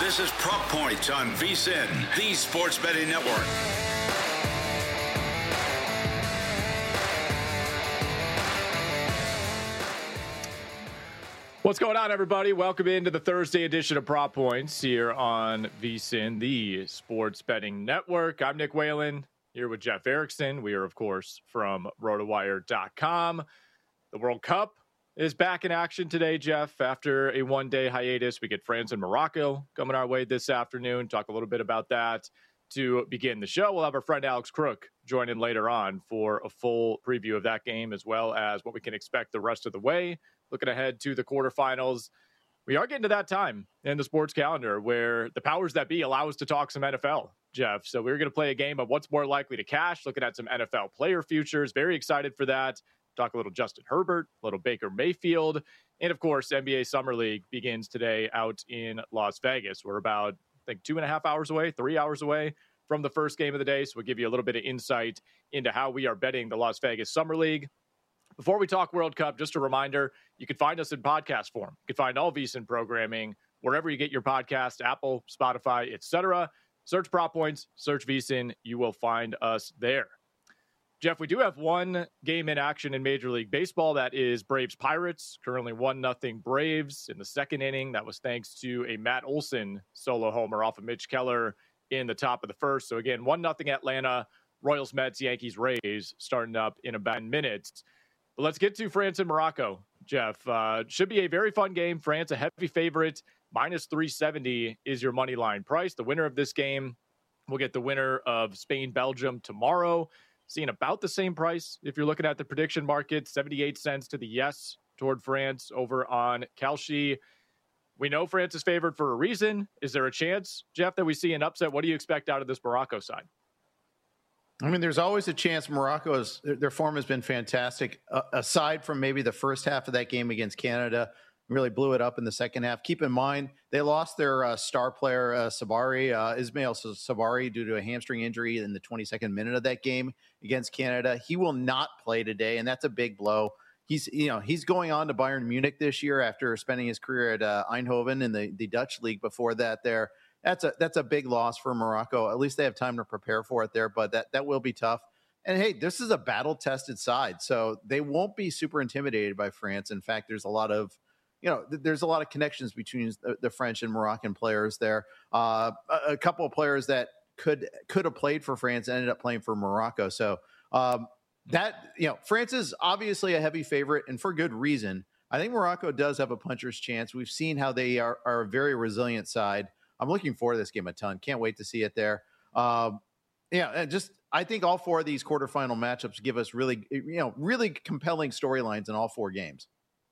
This is Prop Points on VSiN, the Sports Betting Network. What's going on, everybody? Welcome into the Thursday edition of Prop Points here on VSiN, the Sports Betting Network. I'm Nick Whalen here with Jeff Erickson. We are, of course, from RotoWire.com. The World Cup is back in action today, Jeff. After a one-day hiatus, we get France and Morocco coming our way this afternoon. Talk a little bit about that to begin the show. We'll have our friend Alex Crook join in later on for a full preview of that game, as well as what we can expect the rest of the way. Looking ahead to the quarterfinals. We are getting to that time in the sports calendar where the powers that be allow us to talk some NFL, Jeff. So we're going to play a game of what's more likely to cash, looking at some NFL player futures. Very excited for that. Talk a little Justin Herbert, a little Baker Mayfield. And, of course, NBA Summer League begins today out in Las Vegas. We're about, I think, 2.5 hours away, 3 hours away from the first game of the day. So we'll give you a little bit of insight into how we are betting the Las Vegas Summer League. Before we talk World Cup, just a reminder, you can find us in podcast form. You can find all VSiN programming wherever you get your podcast, Apple, Spotify, etc. Search Prop Points, search VSiN. You will find us there. Jeff, we do have one game in action in Major League Baseball. That is Braves-Pirates. Currently 1-0 Braves in the second inning. That was thanks to a Matt Olson solo homer off of Mitch Keller in the top of the first. So again, 1-0 Atlanta. Royals-Mets, Yankees-Rays starting up in about 10 minutes. But let's get to France and Morocco, Jeff. Should be a very fun game. France, a heavy favorite. Minus 370 is your money line price. The winner of this game will get the winner of Spain-Belgium tomorrow. Seeing about the same price if you're looking at the prediction market, 78 cents to the yes toward France over on Kalshi. We know France is favored for a reason. Is there a chance, Jeff, that we see an upset? What do you expect out of this Morocco side? I mean, there's always a chance. Their form has been fantastic. Aside from maybe the first half of that game against Canada, really blew it up in the second half. Keep in mind, they lost their star player, Ismail Sabari, due to a hamstring injury in the 22nd minute of that game against Canada. He will not play today, and that's a big blow. He's going on to Bayern Munich this year after spending his career at Eindhoven in the Dutch league before that there. That's a big loss for Morocco. At least they have time to prepare for it there, but that will be tough. And hey, this is a battle-tested side, so they won't be super intimidated by France. In fact, there's a lot of connections between the French and Moroccan players there. A couple of players that could have played for France ended up playing for Morocco. So France is obviously a heavy favorite, and for good reason. I think Morocco does have a puncher's chance. We've seen how they are a very resilient side. I'm looking forward to this game a ton. Can't wait to see it there. I think all four of these quarterfinal matchups give us really compelling storylines in all four games.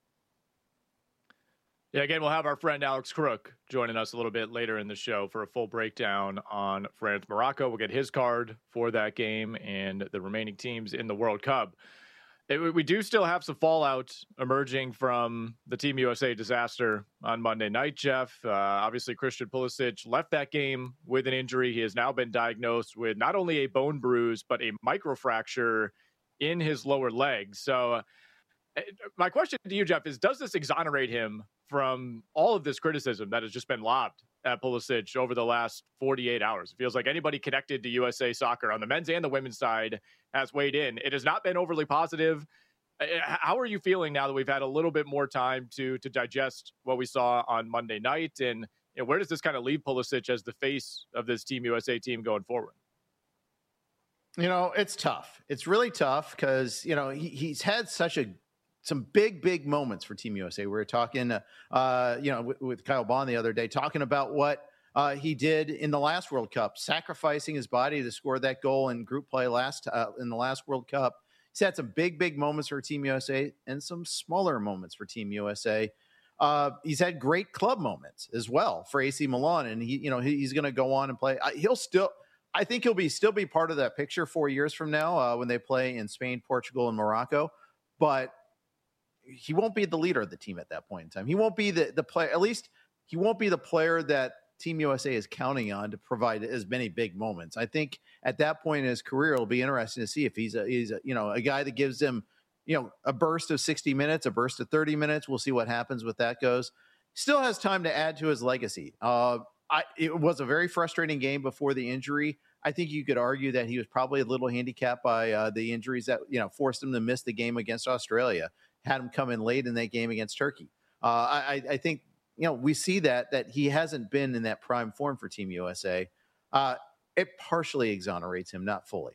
Yeah, again, we'll have our friend Alex Crook joining us a little bit later in the show for a full breakdown on France-Morocco. We'll get his card for that game and the remaining teams in the World Cup. We do still have some fallout emerging from the Team USA disaster on Monday night, Jeff. Obviously, Christian Pulisic left that game with an injury. He has now been diagnosed with not only a bone bruise, but a microfracture in his lower leg. So my question to you, Jeff, is does this exonerate him from all of this criticism that has just been lobbed at Pulisic over the last 48 hours? It feels like anybody connected to USA Soccer on the men's and the women's side has weighed in. It has not been overly positive. How are you feeling now that we've had a little bit more time to digest what we saw on Monday night? And where does this kind of leave Pulisic as the face of this Team USA team going forward? It's tough. It's really tough because, he's had some big moments for Team USA. We were talking, with Kyle Bond the other day, talking about what he did in the last World Cup, sacrificing his body to score that goal in group play in the last World Cup. He's had some big moments for Team USA and some smaller moments for Team USA. He's had great club moments as well for AC Milan, and he's going to go on and play. I think he'll still be part of that picture 4 years from now when they play in Spain, Portugal, and Morocco, but he won't be the leader of the team at that point in time. He won't be the player. At least he won't be the player that Team USA is counting on to provide as many big moments. I think at that point in his career, it'll be interesting to see if he's a guy that gives him, a burst of 60 minutes, a burst of 30 minutes. We'll see what happens with that goes. Still has time to add to his legacy. It was a very frustrating game before the injury. I think you could argue that he was probably a little handicapped by the injuries that forced him to miss the game against Australia, had him come in late in that game against Turkey. I think we see that he hasn't been in that prime form for Team USA. It partially exonerates him, not fully.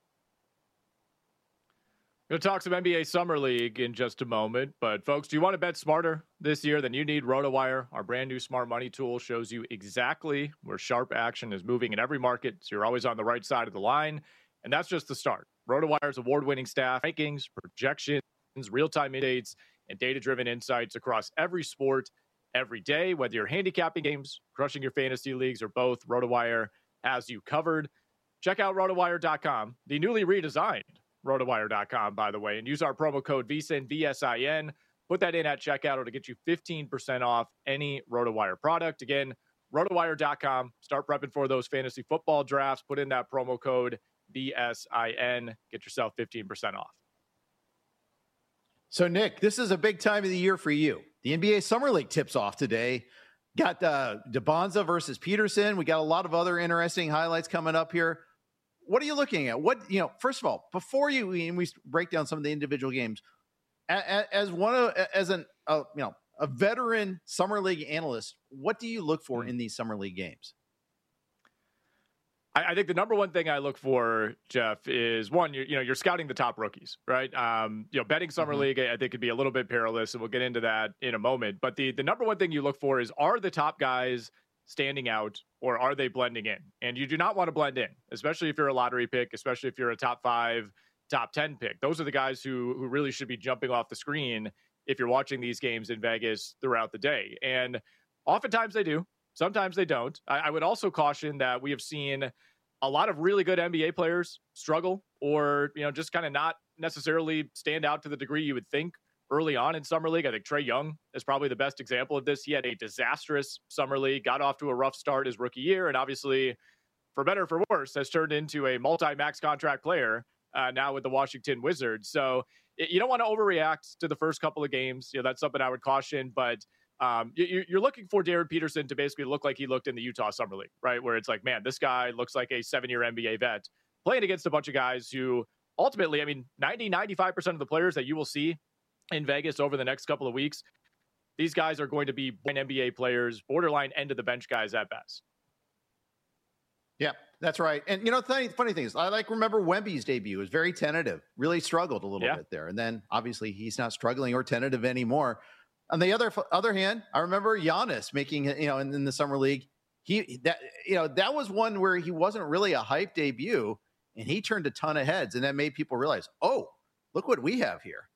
We'll talk some NBA Summer League in just a moment. But, folks, do you want to bet smarter this year? Then you need RotoWire. Our brand new smart money tool shows you exactly where sharp action is moving in every market, so you're always on the right side of the line. And that's just the start. RotoWire's award-winning staff, rankings, projections, real-time updates, and data-driven insights across every sport every day. Whether you're handicapping games, crushing your fantasy leagues, or both, RotoWire has you covered. Check out RotoWire.com, the newly redesigned RotoWire.com, by the way, and use our promo code VSIN, VSIN. Put that in at checkout. It'll get you 15% off any RotoWire product. Again, RotoWire.com. Start prepping for those fantasy football drafts. Put in that promo code VSIN. Get yourself 15% off. So, Nick, this is a big time of the year for you. The NBA Summer League tips off today. Got DeBonza versus Peterson. We got a lot of other interesting highlights coming up here. What are you looking at? First of all, before we break down some of the individual games, as a veteran Summer League analyst, what do you look for in these Summer League games? I think the number one thing I look for, Jeff, is one, you're scouting the top rookies, right? Betting Summer League, I think, could be a little bit perilous, and we'll get into that in a moment. But the number one thing you look for is, are the top guys standing out, or are they blending in? And you do not want to blend in, especially if you're a lottery pick, especially if you're a top 5, top 10 pick. Those are the guys who really should be jumping off the screen if you're watching these games in Vegas throughout the day. And oftentimes they do. Sometimes they don't. I would also caution that we have seen a lot of really good NBA players struggle, or just kind of not necessarily stand out to the degree you would think early on in Summer League. I think Trae Young is probably the best example of this. He had a disastrous Summer League, got off to a rough start his rookie year, and obviously, for better or for worse, has turned into a multi-max contract player now with the Washington Wizards. So you don't want to overreact to the first couple of games. That's something I would caution, but you're looking for Darren Peterson to basically look like he looked in the Utah Summer League, right? Where it's like, man, this guy looks like a 7-year NBA vet playing against a bunch of guys who ultimately, 95% of the players that you will see in Vegas over the next couple of weeks, these guys are going to be NBA players, borderline end of the bench guys at best. Yeah, that's right. And funny thing is, I remember Wemby's debut. It was very tentative, really struggled a little bit there. And then obviously he's not struggling or tentative anymore. On the other hand, I remember Giannis making, in the Summer League, that was one where he wasn't really a hype debut, and he turned a ton of heads, and that made people realize, oh, look what we have here.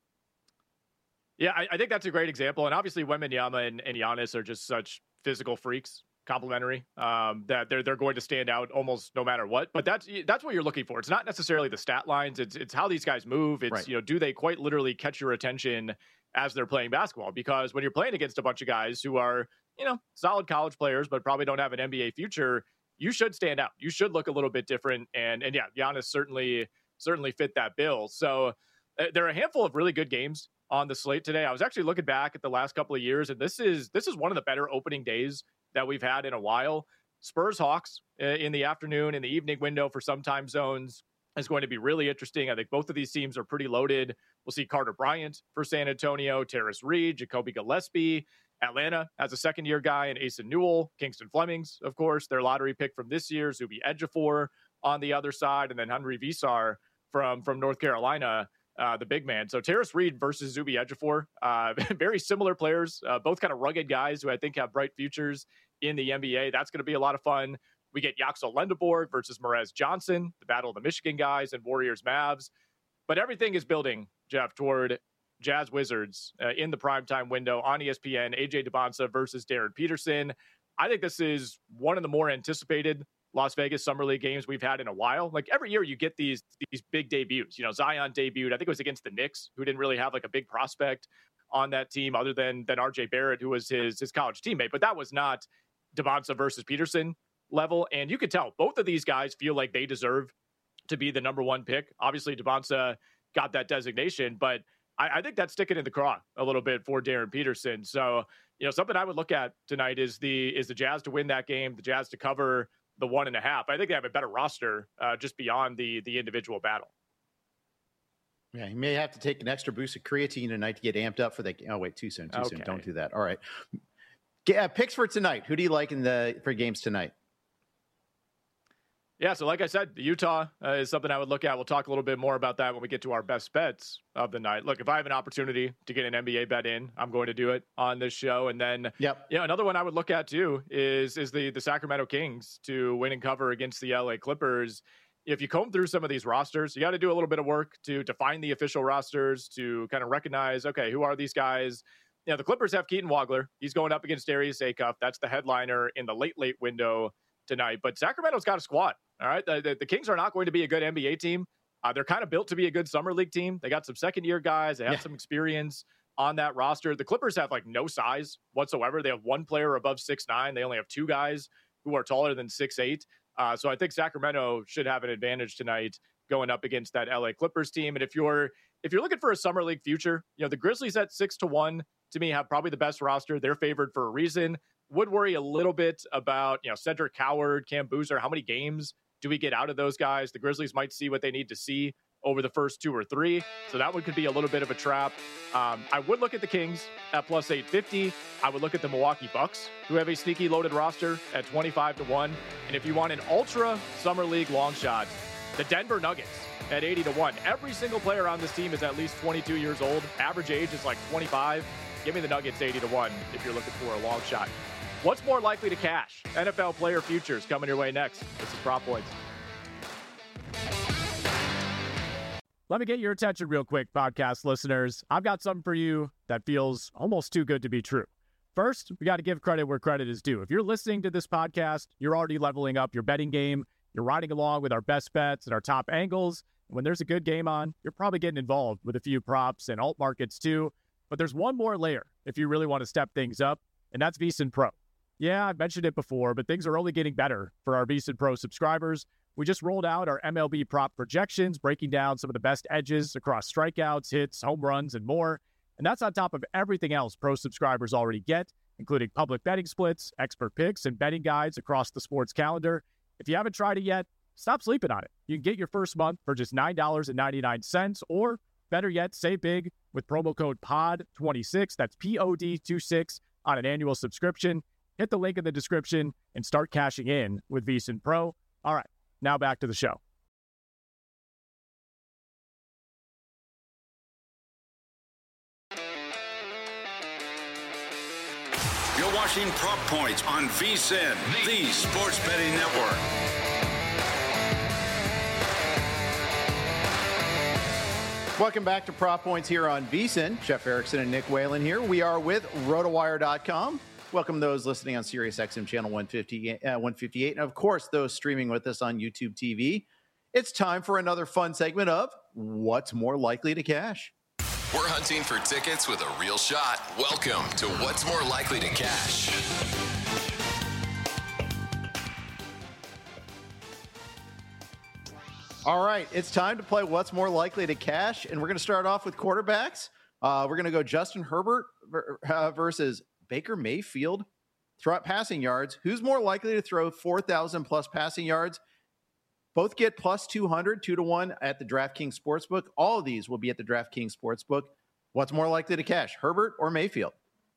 Yeah, I think that's a great example. And obviously Wembanyama and Giannis are just such physical freaks, complementary, that they're going to stand out almost no matter what. But that's what you're looking for. It's not necessarily the stat lines. It's how these guys move. It's, right. Do they quite literally catch your attention as they're playing basketball? Because when you're playing against a bunch of guys who are, solid college players, but probably don't have an NBA future, you should stand out. You should look a little bit different. And yeah, Giannis certainly fit that bill. So there are a handful of really good games on the slate today. I was actually looking back at the last couple of years, and this is one of the better opening days that we've had in a while. Spurs Hawks in the afternoon, in the evening window for some time zones is going to be really interesting. I think both of these teams are pretty loaded. We'll see Carter Bryant for San Antonio, Terrace Reed, Jacoby Gillespie. Atlanta has a second-year guy in Asen Newell, Kingston Flemings, of course, their lottery pick from this year, Zuby Ejiofor on the other side, and then Henry Visar from North Carolina, the big man. So Terrace Reed versus Zuby Ejiofor, very similar players, both kind of rugged guys who I think have bright futures in the NBA. That's going to be a lot of fun. We get Yaxel Lendeborg versus Morez Johnson, the battle of the Michigan guys, and Warriors Mavs. But everything is building, Jeff, toward Jazz Wizards in the primetime window on ESPN, AJ DeBonza versus Darren Peterson. I think this is one of the more anticipated Las Vegas Summer League games we've had in a while. Like every year you get these big debuts. Zion debuted, I think it was against the Knicks, who didn't really have like a big prospect on that team other than RJ Barrett, who was his college teammate. But that was not DeBonza versus Peterson level. And you could tell both of these guys feel like they deserve to be the number one pick. Obviously, DeBonza got that designation, but I think that's sticking in the craw a little bit for Darren Peterson. So something I would look at tonight is the Jazz to win that game, the Jazz to cover the 1.5. I think they have a better roster just beyond the individual battle. Yeah, he may have to take an extra boost of creatine tonight to get amped up for that. Oh, wait, too soon. Don't do that. All right. Picks for tonight. Who do you like for games tonight? Yeah, so like I said, Utah is something I would look at. We'll talk a little bit more about that when we get to our best bets of the night. Look, if I have an opportunity to get an NBA bet in, I'm going to do it on this show. And then, another one I would look at too is the Sacramento Kings to win and cover against the LA Clippers. If you comb through some of these rosters, you got to do a little bit of work to find the official rosters, to kind of recognize, okay, who are these guys? The Clippers have Keaton Wagler. He's going up against Darius Acuff. That's the headliner in the late window tonight. But Sacramento's got a squad. All right. The Kings are not going to be a good NBA team. They're kind of built to be a good summer league team. They got some second-year guys. They have some experience on that roster. The Clippers have no size whatsoever. They have one player above 6'9". They only have two guys who are taller than 6'8". So I think Sacramento should have an advantage tonight going up against that LA Clippers team. And if you're looking for a summer league future, the Grizzlies at 6-1 to me have probably the best roster. They're favored for a reason. Would worry a little bit about, Cedric Howard, Cam Boozer. How many games do we get out of those guys? The Grizzlies might see what they need to see over the first 2 or 3. So that one could be a little bit of a trap. I would look at the Kings at plus 850. I would look at the Milwaukee Bucks, who have a sneaky loaded roster at 25-1. And if you want an ultra summer league long shot, the Denver Nuggets at 80-1. Every single player on this team is at least 22 years old. Average age is 25. Give me the Nuggets 80-1 if you're looking for a long shot. What's more likely to cash? NFL player futures coming your way next. This is Prop Points. Let me get your attention real quick, podcast listeners. I've got something for you that feels almost too good to be true. First, we got to give credit where credit is due. If you're listening to this podcast, you're already leveling up your betting game. You're riding along with our best bets and our top angles. And when there's a good game on, you're probably getting involved with a few props and alt markets too. But there's one more layer if you really want to step things up, and that's VSiN Pro. Yeah, I've mentioned it before, but things are only getting better for our VSiN Pro subscribers. We just rolled out our MLB prop projections, breaking down some of the best edges across strikeouts, hits, home runs, and more. And that's on top of everything else Pro subscribers already get, including public betting splits, expert picks, and betting guides across the sports calendar. If you haven't tried it yet, stop sleeping on it. You can get your first month for just $9.99, or better yet, save big with promo code POD26. That's POD26 on an annual subscription. Hit the link in the description and start cashing in with VSiN Pro. All right, now back to the show. You're watching Prop Points on VSiN, the Sports Betting Network. Welcome back to Prop Points here on VSiN. Jeff Erickson and Nick Whalen here. We are with RotoWire.com. Welcome those listening on SiriusXM channel 158, and of course those streaming with us on YouTube TV. It's time for another fun segment of What's More Likely to Cash. We're hunting for tickets with a real shot. Welcome to What's More Likely to Cash. All right, it's time to play What's More Likely to Cash, and we're going to start off with quarterbacks. We're going to go Justin Herbert versus Baker Mayfield. Throw passing yards. Who's more likely to throw 4,000 plus passing yards? Both get plus 200, 2-1 at the DraftKings Sportsbook. All of these will be at the DraftKings Sportsbook. What's more likely to cash, Herbert or Mayfield?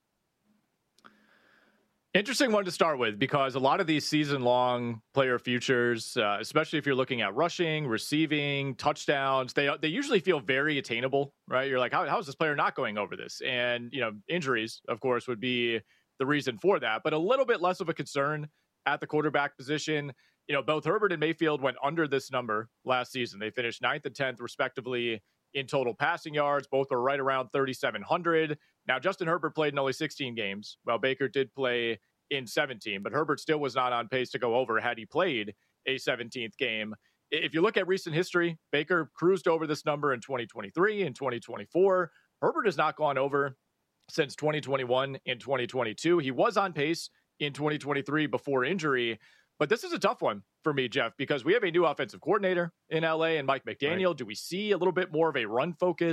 Interesting one to start with, because a lot of these season-long player futures, especially if you're looking at rushing, receiving, touchdowns, they usually feel very attainable, right? You're like, how is this player not going over this? And, injuries, of course, would be the reason for that, but a little bit less of a concern at the quarterback position. Both Herbert and Mayfield went under this number last season. They finished 9th and 10th, respectively, in total passing yards. Both were right around 3,700. Now, Justin Herbert played in only 16 games, while Baker did play in 17, but Herbert still was not on pace to go over had he played a 17th game. If you look at recent history, Baker cruised over this number in 2023 and 2024. Herbert has not gone over since 2021 and 2022. He was on pace in 2023 before injury, but this is a tough one for me, Jeff, because we have a new offensive coordinator in LA and Mike McDaniel. Right. Do we see a little bit more of a run-focused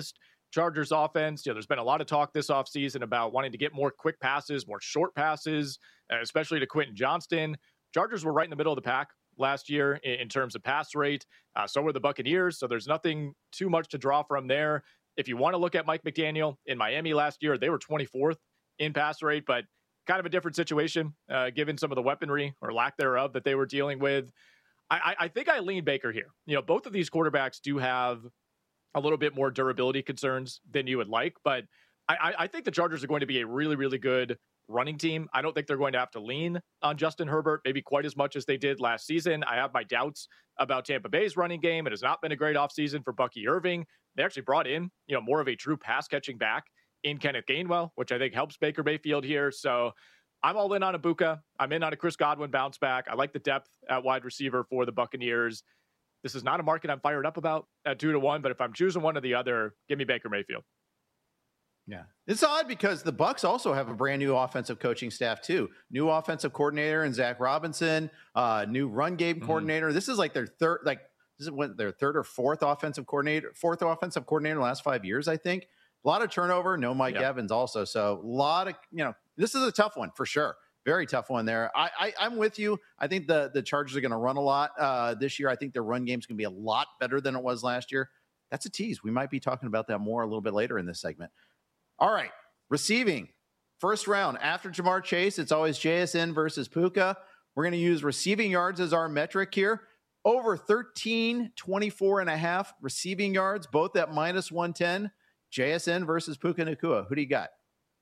Chargers offense. There's been a lot of talk this offseason about wanting to get more quick passes, more short passes, especially to Quentin Johnston. Chargers were right in the middle of the pack last year in terms of pass rate. So were the Buccaneers. So there's nothing too much to draw from there. If you want to look at Mike McDaniel in Miami last year, they were 24th in pass rate, but kind of a different situation given some of the weaponry or lack thereof that they were dealing with. I think I lean Baker here. Both of these quarterbacks do have a little bit more durability concerns than you would like, but I think the Chargers are going to be a really, really good running team. I don't think they're going to have to lean on Justin Herbert maybe quite as much as they did last season. I have my doubts about Tampa Bay's running game. It has not been a great offseason for Bucky Irving. They actually brought in, more of a true pass catching back in Kenneth Gainwell, which I think helps Baker Mayfield here. So I'm all in on Ibuka. I'm in on a Chris Godwin bounce back. I like the depth at wide receiver for the Buccaneers. This is not a market I'm fired up about at 2-1, but if I'm choosing one or the other, give me Baker Mayfield. Yeah. It's odd because the Bucs also have a brand new offensive coaching staff too. New offensive coordinator and Zach Robinson, new run game coordinator. This is like their third or fourth offensive coordinator in the last 5 years, I think. A lot of turnover. No Mike Evans also. So a lot of, this is a tough one for sure. Very tough one there. I'm with you. I think the Chargers are going to run a lot this year. I think their run game's going to be a lot better than it was last year. That's a tease. We might be talking about that more a little bit later in this segment. All right. Receiving. First round. After Jamar Chase, it's always JSN versus Puka. We're going to use receiving yards as our metric here. Over 24.5 receiving yards, both at minus 110. JSN versus Puka Nacua. Who do you got?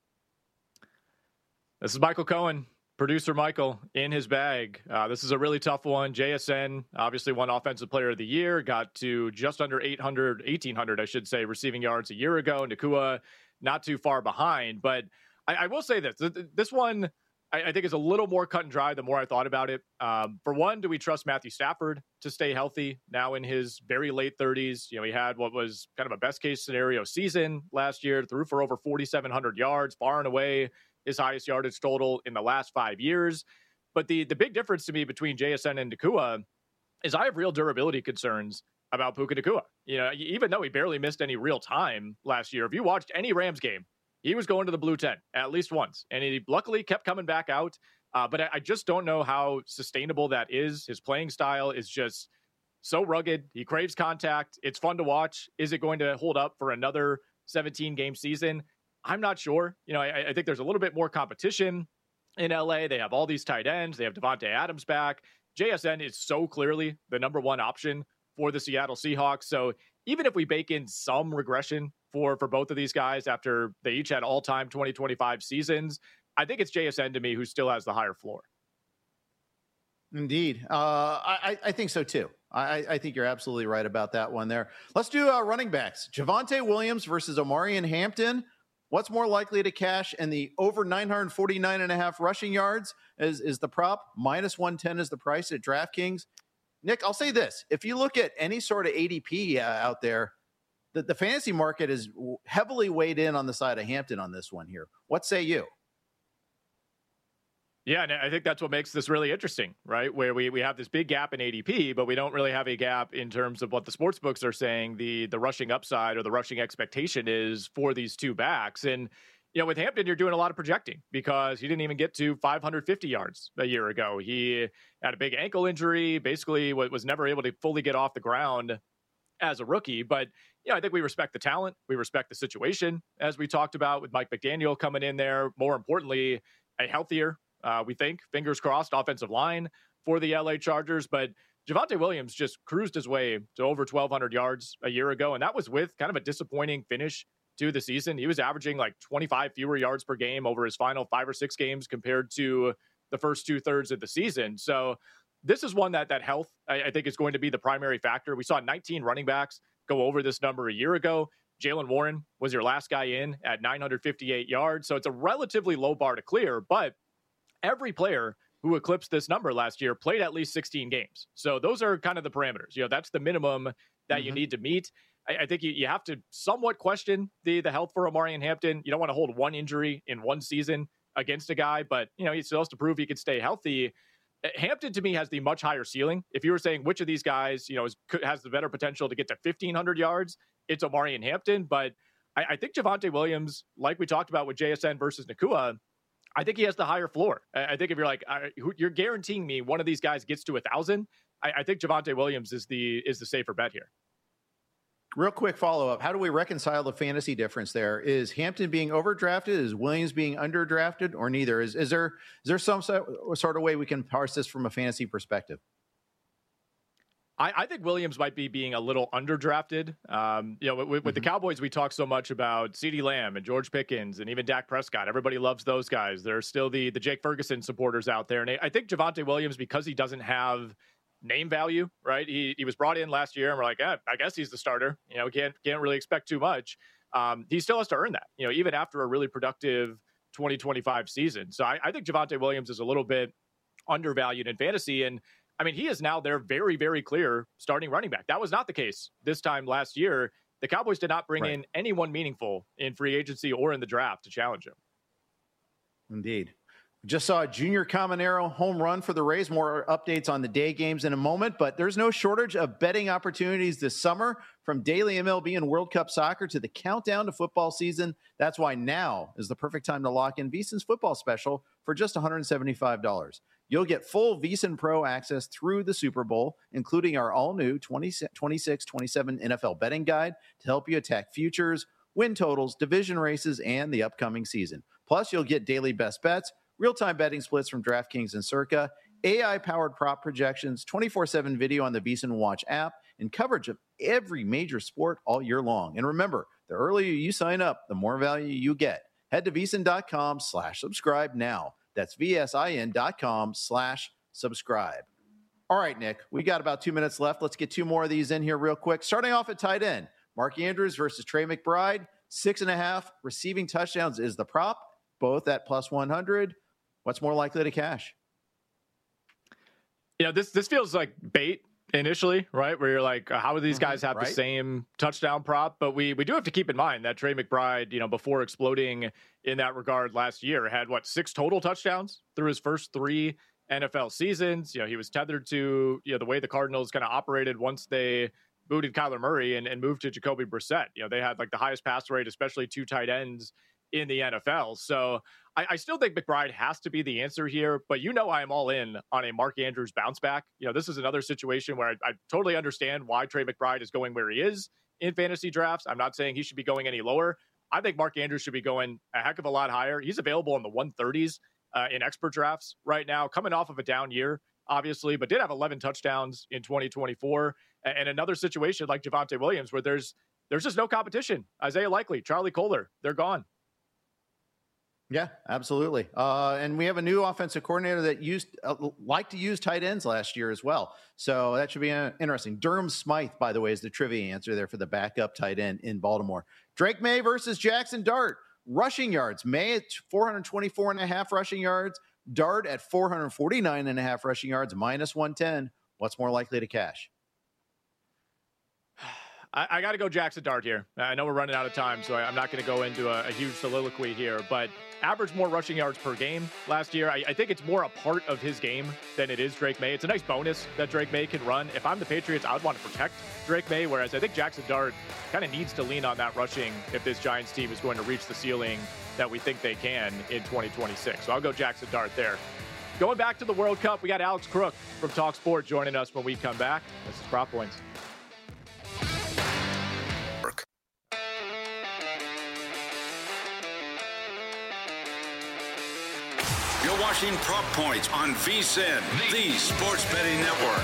This is Michael Cohen, producer Michael, in his bag. This is a really tough one. JSN obviously won Offensive Player of the Year, got to just under 1,800, I should say, receiving yards a year ago. Nacua not too far behind. But I will say this. This one, I think, is a little more cut and dry the more I thought about it. For one, do we trust Matthew Stafford to stay healthy now in his very late 30s? He had what was kind of a best-case scenario season last year, threw for over 4,700 yards, far and away his highest yardage total in the last 5 years. But the big difference to me between JSN and Nacua is I have real durability concerns about Puka Nacua. Even though he barely missed any real time last year, if you watched any Rams game, he was going to the blue tent at least once, and he luckily kept coming back out. But I just don't know how sustainable that is. His playing style is just so rugged. He craves contact. It's fun to watch. Is it going to hold up for another 17-game season? I'm not sure. I think there's a little bit more competition in LA. They have all these tight ends. They have Devontae Adams back. JSN is so clearly the number one option for the Seattle Seahawks. So even if we bake in some regression for both of these guys after they each had all-time 2025 seasons, I think it's JSN to me who still has the higher floor. Indeed. I think so too. I think you're absolutely right about that one there. Let's do running backs. Javonte Williams versus Omarion Hampton. What's more likely to cash? And the over 949.5 rushing yards is the prop. Minus 110 is the price at DraftKings. Nick, I'll say this. If you look at any sort of ADP out there, the fantasy market is heavily weighed in on the side of Hampton on this one here. What say you? Yeah, and I think that's what makes this really interesting, right? Where we have this big gap in ADP, but we don't really have a gap in terms of what the sports books are saying the rushing upside or the rushing expectation is for these two backs. And, with Hampton, you're doing a lot of projecting because he didn't even get to 550 yards a year ago. He had a big ankle injury, basically was never able to fully get off the ground as a rookie. But, I think we respect the talent. We respect the situation, as we talked about with Mike McDaniel coming in there. More importantly, a healthier, we think, fingers crossed, offensive line for the LA Chargers. But Javonte Williams just cruised his way to over 1,200 yards a year ago, and that was with kind of a disappointing finish to the season. He was averaging like 25 fewer yards per game over his final 5 or 6 games compared to the first 2/3 of the season. So this is one that health, I think, is going to be the primary factor. We saw 19 running backs go over this number a year ago. Jaylen Warren was your last guy in at 958 yards. So it's a relatively low bar to clear, but every player who eclipsed this number last year played at least 16 games. So those are kind of the parameters. That's the minimum that you need to meet. I think you have to somewhat question the health for Omarion Hampton. You don't want to hold one injury in one season against a guy, but he still has to prove he can stay healthy. Hampton, to me, has the much higher ceiling. If you were saying which of these guys, has the better potential to get to 1,500 yards, it's Omarion Hampton. But I think Javonte Williams, like we talked about with JSN versus Nacua, I think he has the higher floor. I think if you're like, you're guaranteeing me one of these guys gets to 1,000, I think Javonte Williams is the safer bet here. Real quick follow-up. How do we reconcile the fantasy difference there? Is Hampton being overdrafted? Is Williams being underdrafted, or neither? Is there some sort of way we can parse this from a fantasy perspective? I think Williams might be being a little underdrafted. With the Cowboys, we talk so much about CeeDee Lamb and George Pickens and even Dak Prescott. Everybody loves those guys. There's still the Jake Ferguson supporters out there. And I think Javonte Williams, because he doesn't have name value, right? He was brought in last year and we're like, I guess he's the starter. We can't really expect too much. He still has to earn that, even after a really productive 2025 season. So I think Javonte Williams is a little bit undervalued in fantasy. And I mean, he is now their very, very clear starting running back. That was not the case this time last year. The Cowboys did not bring in anyone meaningful in free agency or in the draft to challenge him. Indeed. Just saw a Junior Caminero home run for the Rays. More updates on the day games in a moment, but there's no shortage of betting opportunities this summer, from daily MLB and World Cup soccer to the countdown to football season. That's why now is the perfect time to lock in VSiN's football special for just $175. You'll get full VSiN Pro access through the Super Bowl, including our all-new 26-27 NFL betting guide to help you attack futures, win totals, division races, and the upcoming season. Plus, you'll get daily best bets, real-time betting splits from DraftKings and Circa, AI-powered prop projections, 24/7 video on the VSiN Watch app, and coverage of every major sport all year long. And remember, the earlier you sign up, the more value you get. Head to VSiN.com/subscribe now. That's VSIN.com/subscribe. All right, Nick, we got about 2 minutes left. Let's get two more of these in here real quick. Starting off at tight end, Mark Andrews versus Trey McBride. 6.5 receiving touchdowns is the prop, both at plus 100. What's more likely to cash? This feels like bait initially, right? Where you're like, how do these guys have the same touchdown prop? But we do have to keep in mind that Trey McBride, before exploding in that regard last year, had 6 total touchdowns through his first 3 NFL seasons. He was tethered to, the way the Cardinals kind of operated once they booted Kyler Murray and moved to Jacoby Brissett. They had the highest pass rate, especially 2 tight ends in the NFL. So I still think McBride has to be the answer here, but I am all in on a Mark Andrews bounce back. This is another situation where I totally understand why Trey McBride is going where he is in fantasy drafts. I'm not saying he should be going any lower. I think Mark Andrews should be going a heck of a lot higher. He's available in the 130s in expert drafts right now, coming off of a down year, obviously, but did have 11 touchdowns in 2024. And another situation like Javonte Williams, where there's just no competition. Isaiah Likely, Charlie Kohler, they're gone. Yeah, absolutely. And we have a new offensive coordinator that liked to use tight ends last year as well. So that should be interesting. Durham Smythe, by the way, is the trivia answer there for the backup tight end in Baltimore. Drake May versus Jackson Dart. Rushing yards. May at 424.5 rushing yards. Dart at 449.5 rushing yards, minus 110. What's more likely to cash? I got to go Jackson Dart here. I know we're running out of time, so I'm not going to go into a huge soliloquy here, but averaged more rushing yards per game last year. I think it's more a part of his game than it is Drake May. It's a nice bonus that Drake May can run. If I'm the Patriots, I would want to protect Drake May, whereas I think Jackson Dart kind of needs to lean on that rushing if this Giants team is going to reach the ceiling that we think they can in 2026. So I'll go Jackson Dart there. Going back to the World Cup, we got Alex Crook from Talk Sport joining us when we come back. This is Prop Points. You're watching Prop Points on VSiN, the Sports Betting Network.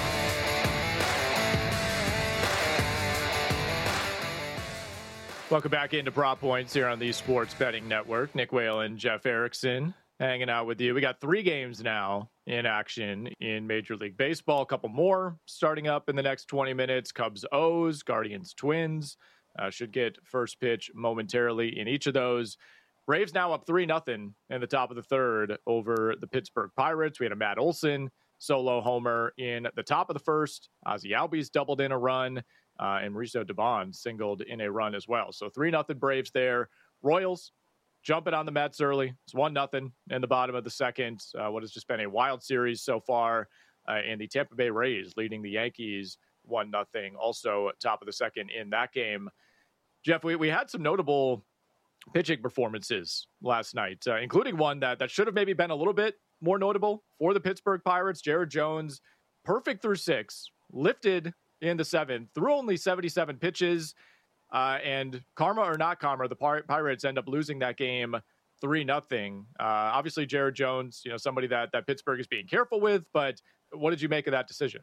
Welcome back into Prop Points here on the Sports Betting Network. Nick Whalen, Jeff Erickson hanging out with you. We got 3 games now in action in Major League Baseball. A couple more starting up in the next 20 minutes. Cubs O's, Guardians Twins. Should get first pitch momentarily in each of those. Braves now up 3-0 in the top of the third over the Pittsburgh Pirates. We had a Matt Olson solo homer in the top of the first. Ozzie Albies doubled in a run, and Mauricio Dubon singled in a run as well. So 3-0 Braves there. Royals jumping on the Mets early. It's 1-0 in the bottom of the second. What has just been a wild series so far. And the Tampa Bay Rays leading the Yankees 1-0. Also top of the second in that game. Jeff, we had some notable pitching performances last night, including one that should have maybe been a little bit more notable for the Pittsburgh Pirates. Jared Jones, perfect through 6, lifted in the 7th, threw only 77 pitches, and karma or not karma, the Pirates end up losing that game 3-0. Obviously, Jared Jones, somebody that Pittsburgh is being careful with, but what did you make of that decision?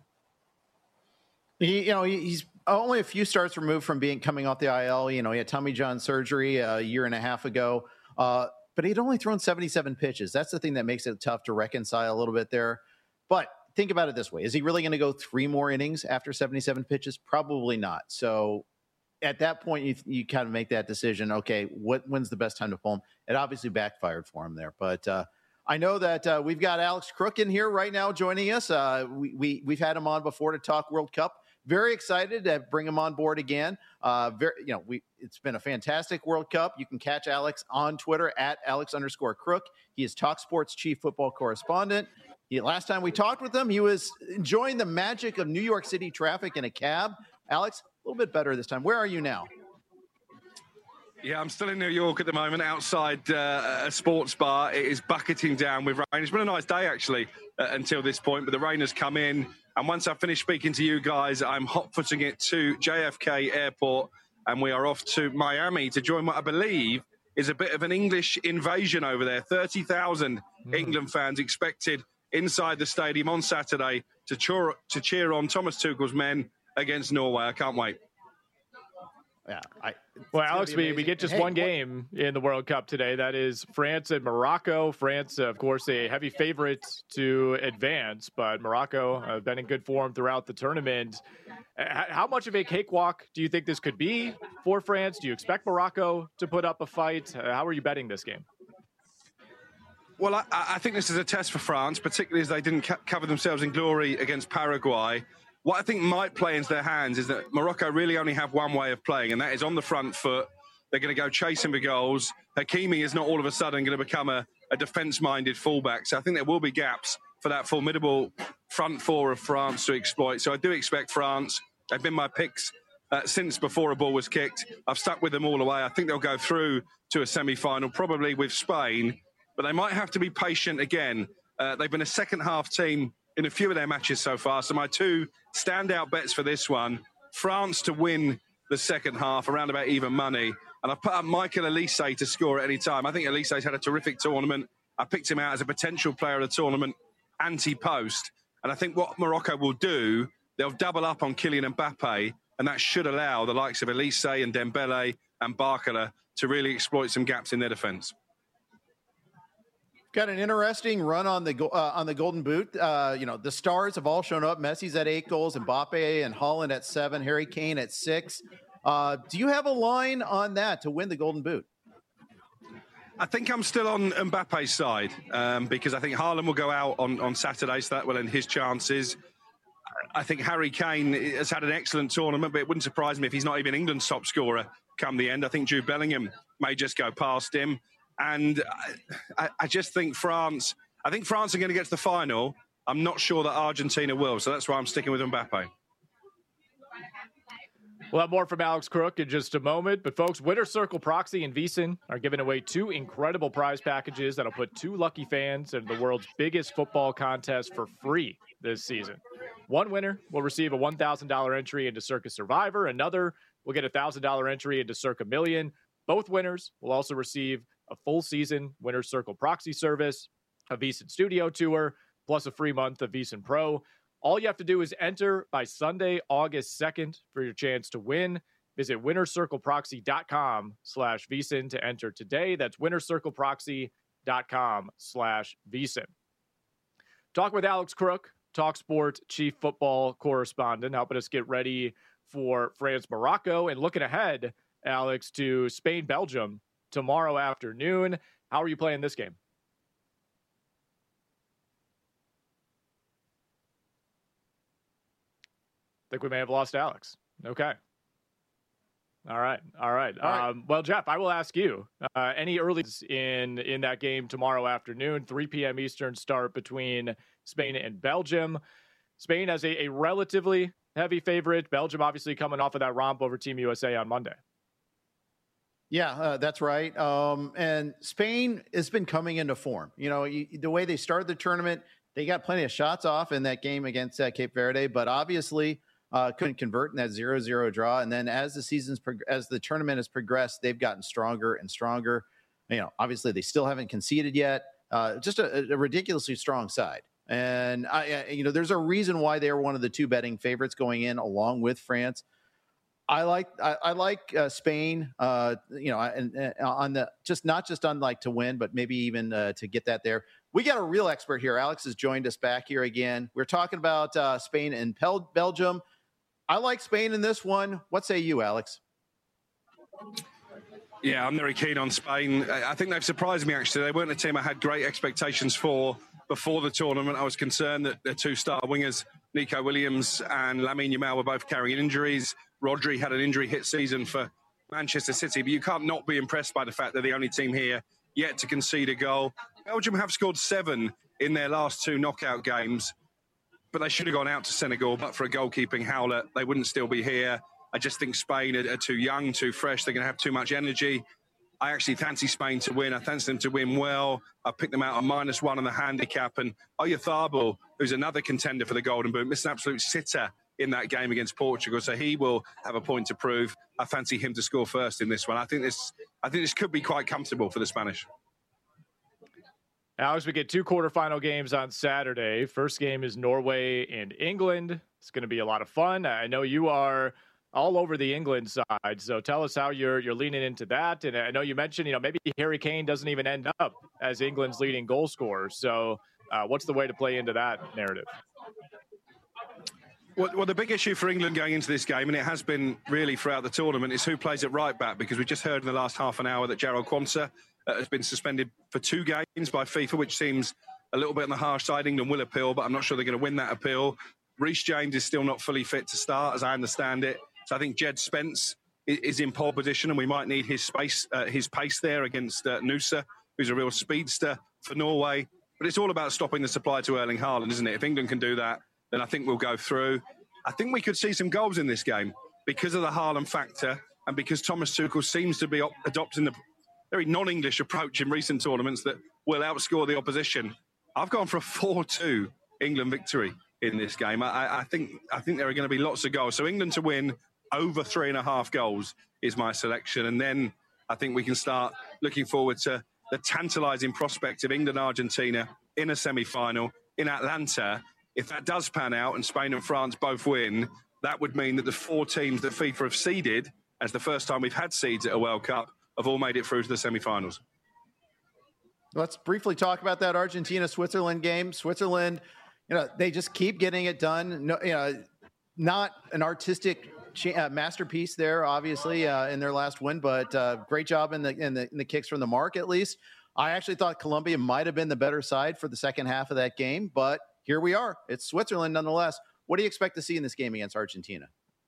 He's only a few starts removed from coming off the IL. He had Tommy John surgery a year and a half ago, but he'd only thrown 77 pitches. That's the thing that makes it tough to reconcile a little bit there. But think about it this way. Is he really going to go 3 more innings after 77 pitches? Probably not. So at that point, you kind of make that decision. Okay, when's the best time to pull him? It obviously backfired for him there. But I know that we've got Alex Crook in here right now joining us. We've had him on before to talk World Cup. Very excited to bring him on board again. It's been a fantastic World Cup. You can catch Alex on Twitter at Alex_Crook. He is TalkSport's chief football correspondent. Last time we talked with him, he was enjoying the magic of New York City traffic in a cab. Alex, a little bit better this time. Where are you now? Yeah, I'm still in New York at the moment, outside a sports bar. It is bucketing down with rain. It's been a nice day, actually, until this point, but the rain has come in. And once I finish speaking to you guys, I'm hot-footing it to JFK Airport, and we are off to Miami to join what I believe is a bit of an English invasion over there. 30,000 England fans expected inside the stadium on Saturday to cheer on Thomas Tuchel's men against Norway. I can't wait. Yeah. Well, Alex, we get just one game in the World Cup today. That is France and Morocco. France, of course, a heavy favorite to advance, but Morocco have been in good form throughout the tournament. How much of a cakewalk do you think this could be for France? Do you expect Morocco to put up a fight? How are you betting this game? Well, I think this is a test for France, particularly as they didn't cover themselves in glory against Paraguay. What I think might play into their hands is that Morocco really only have one way of playing, and that is on the front foot. They're going to go chasing for goals. Hakimi is not all of a sudden going to become a defence-minded fullback. So I think there will be gaps for that formidable front four of France to exploit. So I do expect France. They've been my picks since before a ball was kicked. I've stuck with them all the way. I think they'll go through to a semi-final, probably with Spain. But they might have to be patient again. They've been a second-half team in a few of their matches so far. So my 2 standout bets for this one, France to win the second half, around about even money. And I've put up Michael Elise to score at any time. I think Elise's had a terrific tournament. I picked him out as a potential player of the tournament, anti-post. And I think what Morocco will do, they'll double up on Kylian Mbappe, and that should allow the likes of Elise and Dembele and Barcola to really exploit some gaps in their defence. Got an interesting run on the Golden Boot. The stars have all shown up. Messi's at 8 goals, Mbappe and Haaland at 7, Harry Kane at 6. Do you have a line on that to win the Golden Boot? I think I'm still on Mbappe's side because I think Haaland will go out on Saturday, so that will end his chances. I think Harry Kane has had an excellent tournament, but it wouldn't surprise me if he's not even England's top scorer come the end. I think Jude Bellingham may just go past him. And I just think France are going to get to the final. I'm not sure that Argentina will. So that's why I'm sticking with Mbappe. We'll have more from Alex Crook in just a moment. But, folks, Winner Circle Proxy and VSiN are giving away 2 incredible prize packages that'll put 2 lucky fans into the world's biggest football contest for free this season. One winner will receive a $1,000 entry into Circa Survivor. Another will get a $1,000 entry into Circa Million. Both winners will also receive a full season Winner Circle Proxy service, a VSiN Studio Tour, plus a free month of VSiN Pro. All you have to do is enter by Sunday, August 2nd for your chance to win. Visit winnercircleproxy.com/VSiN to enter today. That's winnercircleproxy.com/VSiN. Talk with Alex Crook, TalkSport chief football correspondent, helping us get ready for France-Morocco and looking ahead, Alex, to Spain-Belgium tomorrow afternoon. How are you playing this game? I think we may have lost Alex. Okay. All right. Well, Jeff, I will ask you, any early in that game tomorrow afternoon, 3 p.m. Eastern start between Spain and Belgium. Spain has a relatively heavy favorite. Belgium obviously coming off of that romp over Team USA on Monday. Yeah, that's right. And Spain has been coming into form. The way they started the tournament, they got plenty of shots off in that game against Cape Verde, but obviously couldn't convert in that 0-0 draw. And then as the tournament has progressed, they've gotten stronger and stronger. Obviously they still haven't conceded yet. Just a ridiculously strong side. And there's a reason why they are one of the two betting favorites going in, along with France. I like Spain, and on the not just on like to win, but maybe even to get that there. We got a real expert here. Alex has joined us back here again. We're talking about Spain and Belgium. I like Spain in this one. What say you, Alex? Yeah, I'm very keen on Spain. I think they've surprised me, actually. They weren't a team I had great expectations for before the tournament. I was concerned that their two star wingers, Nico Williams and Lamine Yamal, were both carrying injuries. Rodri had an injury-hit season for Manchester City, but you can't not be impressed by the fact they're the only team here yet to concede a goal. Belgium have scored 7 in their last 2 knockout games, but they should have gone out to Senegal, but for a goalkeeping howler, they wouldn't still be here. I just think Spain are too young, too fresh. They're going to have too much energy. I actually fancy Spain to win. I fancy them to win well. I picked them out on -1 on the handicap. And Oyarzabal, who's another contender for the Golden Boot, missed an absolute sitter in that game against Portugal, so he will have a point to prove. I fancy him to score first in this one. I think this could be quite comfortable for the Spanish. Alex, we get 2 quarterfinal games on Saturday. First game is Norway and England. It's going to be a lot of fun. I know you are all over the England side, so tell us how you're leaning into that. And I know you mentioned, maybe Harry Kane doesn't even end up as England's leading goal scorer. So what's the way to play into that narrative? Well, the big issue for England going into this game, and it has been really throughout the tournament, is who plays at right back, because we just heard in the last half an hour that Jarrell Quansah has been suspended for 2 games by FIFA, which seems a little bit on the harsh side. England will appeal, but I'm not sure they're going to win that appeal. Reece James is still not fully fit to start, as I understand it. So I think Jed Spence is in pole position, and we might need his pace there against Nusa, who's a real speedster for Norway. But it's all about stopping the supply to Erling Haaland, isn't it? If England can do that, then I think we'll go through. I think we could see some goals in this game because of the Haaland factor and because Thomas Tuchel seems to be adopting the very non-English approach in recent tournaments that will outscore the opposition. I've gone for a 4-2 England victory in this game. I think there are going to be lots of goals. So England to win over 3.5 goals is my selection. And then I think we can start looking forward to the tantalising prospect of England-Argentina in a semi-final in Atlanta. If that does pan out and Spain and France both win, that would mean that the 4 teams that FIFA have seeded, as the first time we've had seeds at a World Cup, have all made it through to the semi-finals. Let's briefly talk about that Argentina-Switzerland game. Switzerland, they just keep getting it done. No, not an artistic masterpiece there, obviously, in their last win, but great job in the kicks from the mark, at least. I actually thought Colombia might have been the better side for the second half of that game, but here we are. It's Switzerland nonetheless. What do you expect to see in this game against Argentina?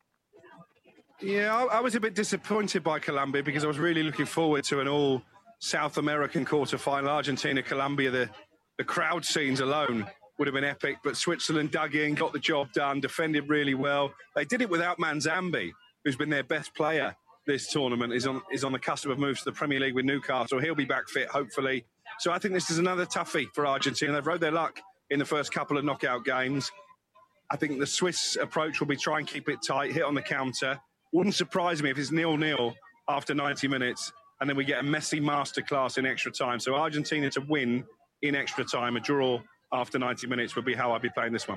Yeah, I was a bit disappointed by Colombia because I was really looking forward to an all South American quarterfinal. Argentina, Colombia, the crowd scenes alone would have been epic, but Switzerland dug in, got the job done, defended really well. They did it without Manzambi, who's been their best player this tournament, is on the cusp of moves to the Premier League with Newcastle. He'll be back fit, hopefully. So I think this is another toughie for Argentina. They've rode their luck in the first couple of knockout games. I think the Swiss approach will be try and keep it tight, hit on the counter. Wouldn't surprise me if it's 0-0 after 90 minutes, and then we get a messy masterclass in extra time. So Argentina to win in extra time, a draw after 90 minutes would be how I'd be playing this one.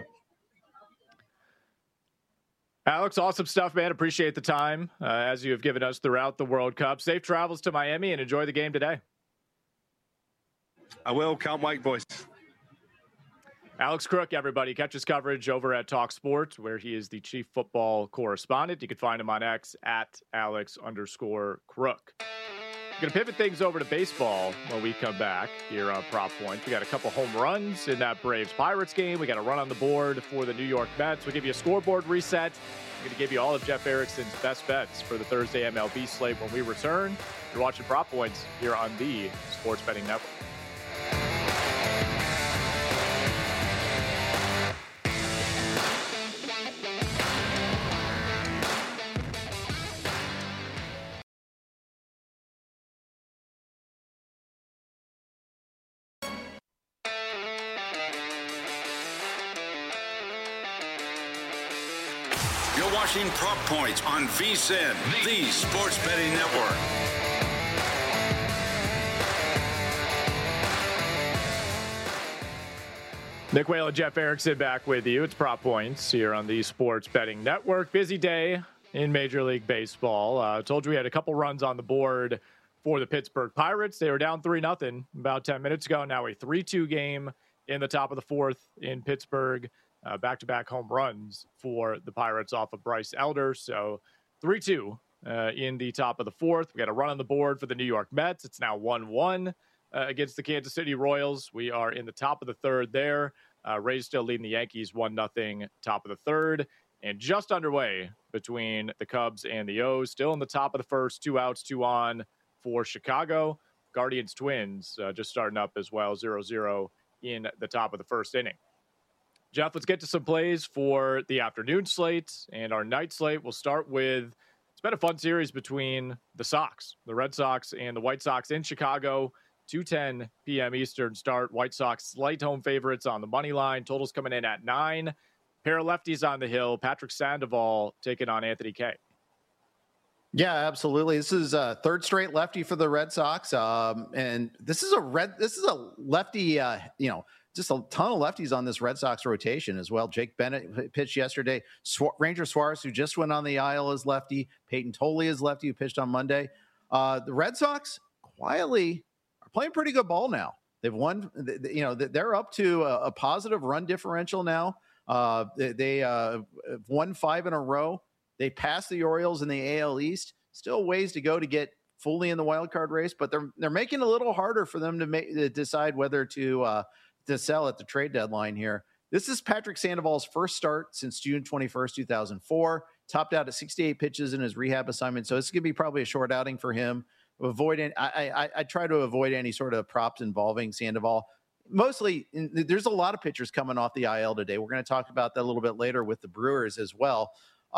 Alex, awesome stuff, man. Appreciate the time as you have given us throughout the World Cup. Safe travels to Miami and enjoy the game today. I will. Can't wait, boys. Alex Crook, everybody. Catch his coverage over at Talk Sports, where he is the chief football correspondent. You can find him on X at Alex_Crook. We're going to pivot things over to baseball when we come back here on Prop Points. We got a couple home runs in that Braves-Pirates game. We got a run on the board for the New York Mets. We'll give you a scoreboard reset. We're going to give you all of Jeff Erickson's best bets for the Thursday MLB slate when we return. You're watching Prop Points here on the Sports Betting Network. You're watching Prop Points on VSiN, the Sports Betting Network. Nick Whalen, Jeff Erickson back with you. It's Prop Points here on the Sports Betting Network. Busy day in Major League Baseball. Told you we had a couple runs on the board for the Pittsburgh Pirates. They were down 3-0 about 10 minutes ago. Now a 3-2 game in the top of the fourth in Pittsburgh. Back-to-back home runs for the Pirates off of Bryce Elder. So 3-2 in the top of the fourth. We got a run on the board for the New York Mets. It's now 1-1 against the Kansas City Royals. We are in the top of the third there. Rays still leading the Yankees 1-0 top of the third. And just underway between the Cubs and the O's. Still in the top of the first, 2 outs, 2 on for Chicago. Guardians Twins just starting up as well, 0-0 in the top of the first inning. Jeff, let's get to some plays for the afternoon slate and our night slate. We'll start with, it's been a fun series between the Sox, the Red Sox and the White Sox in Chicago. 2:10 p.m. Eastern start. White Sox slight home favorites on the money line. Totals coming in at 9. Pair of lefties on the hill. Patrick Sandoval taking on Anthony Kay. Yeah, absolutely. This is a third straight lefty for the Red Sox. And this is a lefty, just a ton of lefties on this Red Sox rotation as well. Jake Bennett pitched yesterday. Ranger Suarez, who just went on the IL, is lefty. Peyton Tolley is lefty, who pitched on Monday. The Red Sox quietly are playing pretty good ball now. They've won, they're up to a positive run differential now. They won 5 in a row. They passed the Orioles in the AL East. Still ways to go to get fully in the wild card race, but they're making it a little harder for them to decide whether to sell at the trade deadline here. This is Patrick Sandoval's first start since June 21st, 2004. Topped out at 68 pitches in his rehab assignment, so this is going to be probably a short outing for him. I try to avoid any sort of props involving Sandoval. Mostly, there's a lot of pitchers coming off the IL today. We're going to talk about that a little bit later with the Brewers as well.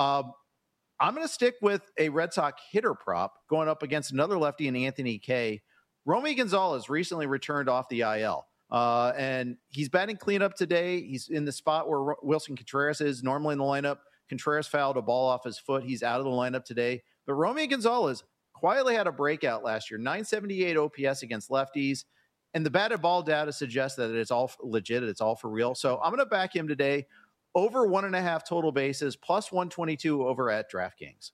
I'm going to stick with a Red Sox hitter prop going up against another lefty in Anthony Kay. Romy Gonzalez recently returned off the IL, and he's batting cleanup today. He's in the spot where Wilson Contreras is normally in the lineup. Contreras fouled a ball off his foot. He's out of the lineup today. But Romy Gonzalez quietly had a breakout last year, 978 OPS against lefties. And the batted ball data suggests that it's all legit. It's all for real. So I'm going to back him today. Over 1.5 total bases, plus 122 over at DraftKings.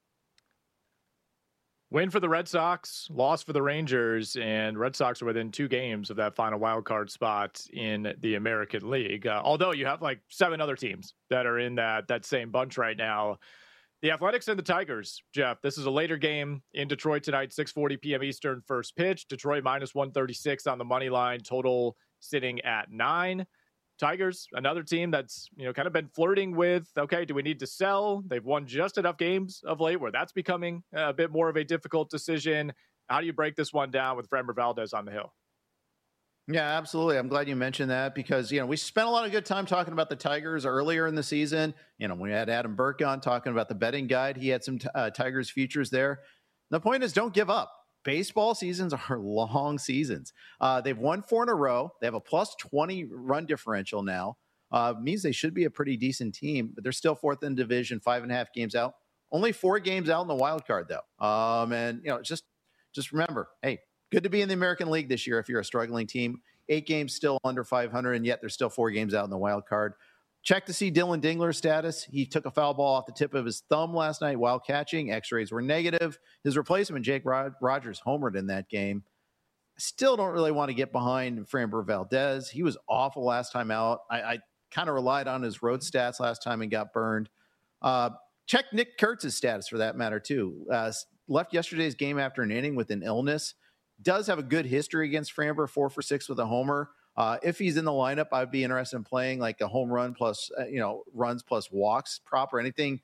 Win for the Red Sox, loss for the Rangers, and Red Sox are within 2 games of that final wild card spot in the American League. Although you have like 7 other teams that are in that same bunch right now. The Athletics and the Tigers, Jeff. This is a later game in Detroit tonight, 6:40 p.m. Eastern, first pitch. Detroit minus 136 on the money line, total sitting at 9. Tigers, another team that's kind of been flirting with, okay, do we need to sell? They've won just enough games of late where that's becoming a bit more of a difficult decision. How do you break this one down with Framber Valdez on the hill? Yeah, absolutely. I'm glad you mentioned that because, we spent a lot of good time talking about the Tigers earlier in the season. We had Adam Burke on talking about the betting guide. He had some Tigers futures there. The point is, don't give up. Baseball seasons are long seasons. They've won 4 in a row. They have a plus 20 run differential now. Means they should be a pretty decent team, but they're still 4th in division, 5.5 games out. Only 4 games out in the wild card, though. Just remember, hey, good to be in the American League this year if you're a struggling team. 8 games still under 500, and yet there's still 4 games out in the wild card. Check to see Dylan Dingler's status. He took a foul ball off the tip of his thumb last night while catching. X-rays were negative. His replacement, Jake Rogers, homered in that game. I still don't really want to get behind Framber Valdez. He was awful last time out. I kind of relied on his road stats last time and got burned. Check Nick Kurtz's status for that matter, too. Left yesterday's game after an inning with an illness. Does have a good history against Framber, 4 for 6 with a homer. If he's in the lineup, I'd be interested in playing like a home run plus, runs plus walks prop or anything,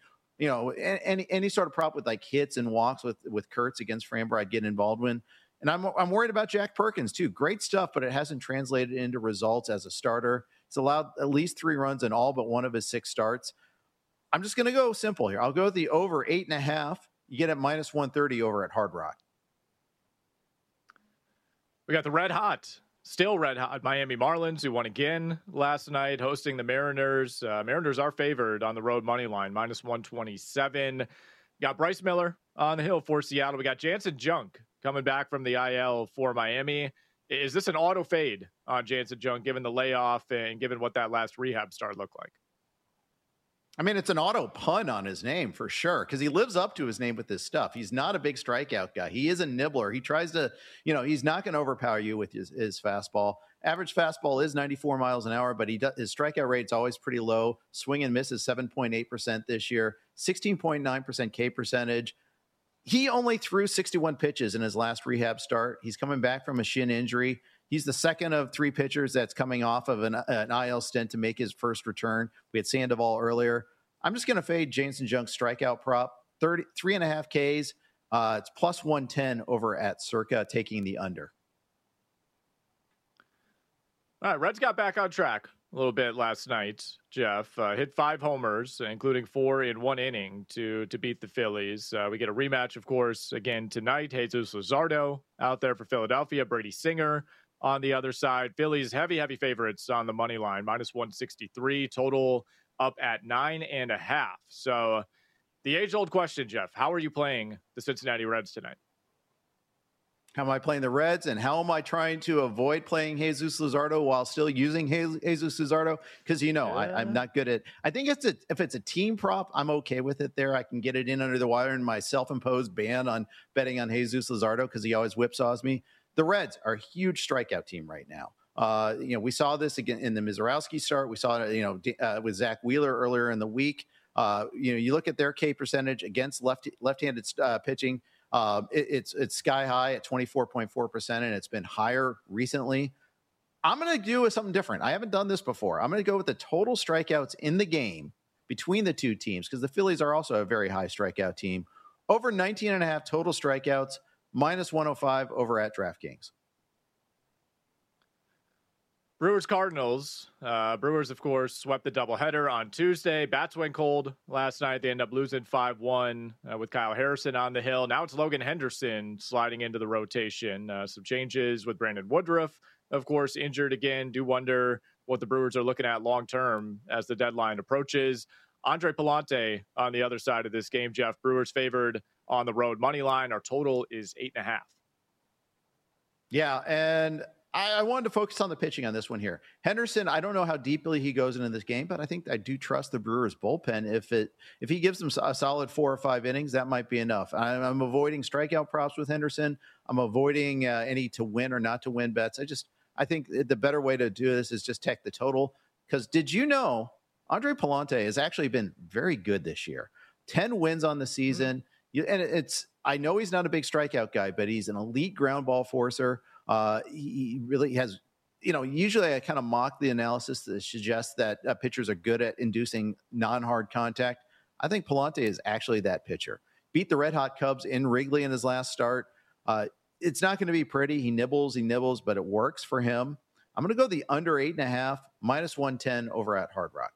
any sort of prop with like hits and walks with Kurtz against Framber, I'd get involved in. And I'm worried about Jack Perkins too. Great stuff, but it hasn't translated into results as a starter. It's allowed at least 3 runs in all but one of his 6 starts. I'm just going to go simple here. I'll go with the over 8.5. You get at minus 130 over at Hard Rock. We got the red hot still red hot Miami Marlins, who won again last night, hosting the Mariners. Mariners are favored on the road money line, -127. Got Bryce Miller on the hill for Seattle. We got Jansen Junk coming back from the IL for Miami. Is this an auto fade on Jansen Junk, given the layoff and given what that last rehab start looked like? I mean, it's an auto pun on his name for sure, because he lives up to his name with this stuff. He's not a big strikeout guy. He is a nibbler. He tries to, he's not going to overpower you with his fastball. Average fastball is 94 miles an hour, but his strikeout rate's always pretty low. Swing and miss is 7.8% this year, 16.9% K percentage. He only threw 61 pitches in his last rehab start. He's coming back from a shin injury. He's the second of three pitchers that's coming off of an IL stint to make his first return. We had Sandoval earlier. I'm just going to fade Jansen Junk's strikeout prop, 3.5 Ks. It's plus 110 over at Circa, taking the under. All right, Reds got back on track a little bit last night, Jeff. Hit 5 homers, including 4 in 1 inning to beat the Phillies. We get a rematch, of course, again tonight. Jesus Luzardo out there for Philadelphia. Brady Singer on the other side. Phillies heavy favorites on the money line, -163. Total up at 9.5. So the age-old question, Jeff, how are you playing the Cincinnati Reds tonight? How am I playing the Reds, and how am I trying to avoid playing Jesus Luzardo while still using Jesus Luzardo? Because, I'm not good at – I think if it's a team prop, I'm okay with it there. I can get it in under the wire in my self-imposed ban on betting on Jesus Luzardo because he always whipsaws me. The Reds are a huge strikeout team right now. We saw this again in the Mizorowski start. We saw it, with Zach Wheeler earlier in the week. You look at their K percentage against left-handed pitching. It's sky high at 24.4%, and it's been higher recently. I'm going to do something different. I haven't done this before. I'm going to go with the total strikeouts in the game between the two teams, because the Phillies are also a very high strikeout team. Over 19.5 total strikeouts, -105 over at DraftKings. Brewers Cardinals. Brewers, of course, swept the doubleheader on Tuesday. Bats went cold last night. They end up losing 5-1 with Kyle Harrison on the hill. Now it's Logan Henderson sliding into the rotation. Some changes with Brandon Woodruff, of course, injured again. Do wonder what the Brewers are looking at long-term as the deadline approaches. Andre Pallante on the other side of this game, Jeff. Brewers favored on the road money line. Our total is 8.5. Yeah, and I wanted to focus on the pitching on this one here. Henderson, I don't know how deeply he goes into this game, but I think I do trust the Brewers bullpen. If he gives them a solid 4 or 5 innings, that might be enough. I'm avoiding strikeout props with Henderson. I'm avoiding any to win or not to win bets. I think the better way to do this is just take the total. Because did you know Andre Pallante has actually been very good this year? 10 wins on the season. I know he's not a big strikeout guy, but he's an elite ground ball forcer. He really has, usually I kind of mock the analysis that suggests that pitchers are good at inducing non-hard contact. I think Pallante is actually that pitcher. Beat the Red Hot Cubs in Wrigley in his last start. It's not going to be pretty. He nibbles, but it works for him. I'm going to go the under 8.5, -110 over at Hard Rock.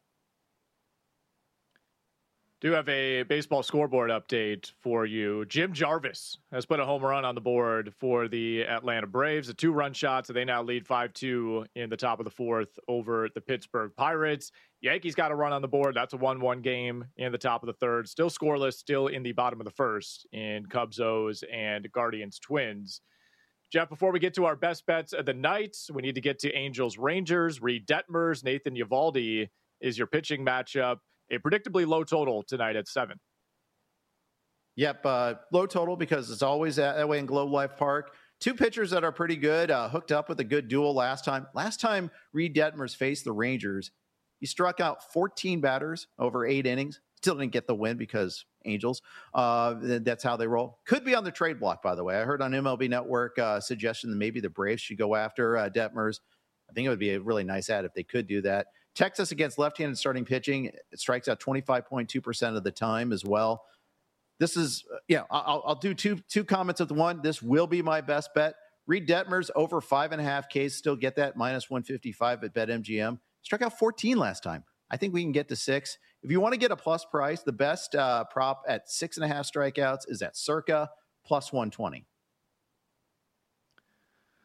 Do have a baseball scoreboard update for you. Jim Jarvis has put a home run on the board for the Atlanta Braves, a 2-run shot, so they now lead 5-2 in the top of the 4th over the Pittsburgh Pirates. Yankees got a run on the board. That's a 1-1 game in the top of the 3rd. Still scoreless, still in the bottom of the 1st in Cubs-O's and Guardians-Twins. Jeff, before we get to our best bets of the night, we need to get to Angels-Rangers. Reed Detmers, Nathan Eovaldi is your pitching matchup. A predictably low total tonight at 7. Yep, low total because it's always that way in Globe Life Park. 2 pitchers that are pretty good, hooked up with a good duel last time. Last time Reed Detmers faced the Rangers, he struck out 14 batters over 8 innings. Still didn't get the win because Angels. That's how they roll. Could be on the trade block, by the way. I heard on MLB Network suggestion that maybe the Braves should go after Detmers. I think it would be a really nice ad if they could do that. Texas against left-handed starting pitching, it strikes out 25.2% of the time as well. This is, I'll do two comments of the one. This will be my best bet. Reed Detmers over 5.5 Ks, still get that -155 at BetMGM. Struck out 14 last time. I think we can get to 6. If you want to get a plus price, the best prop at 6.5 strikeouts is at Circa +120.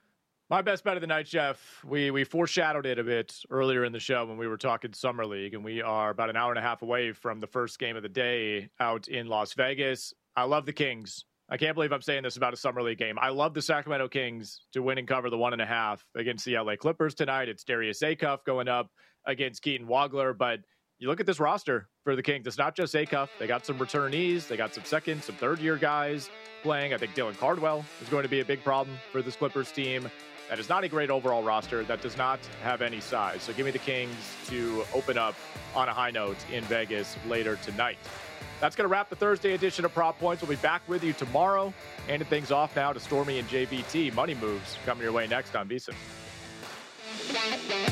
My best bet of the night, Jeff. We foreshadowed it a bit earlier in the show when we were talking Summer League, and we are about an hour and a half away from the first game of the day out in Las Vegas. I love the Kings. I can't believe I'm saying this about a Summer League game. I love the Sacramento Kings to win and cover the 1.5 against the LA Clippers tonight. It's Darius Acuff going up against Keaton Wagler, but you look at this roster for the Kings. It's not just Acuff. They got some returnees. They got some second, some third-year guys playing. I think Dylan Cardwell is going to be a big problem for this Clippers team. That is not a great overall roster. That does not have any size. So give me the Kings to open up on a high note in Vegas later tonight. That's going to wrap the Thursday edition of Prop Points. We'll be back with you tomorrow. Handing things off now to Stormy and JVT. Money moves coming your way next on VSiN.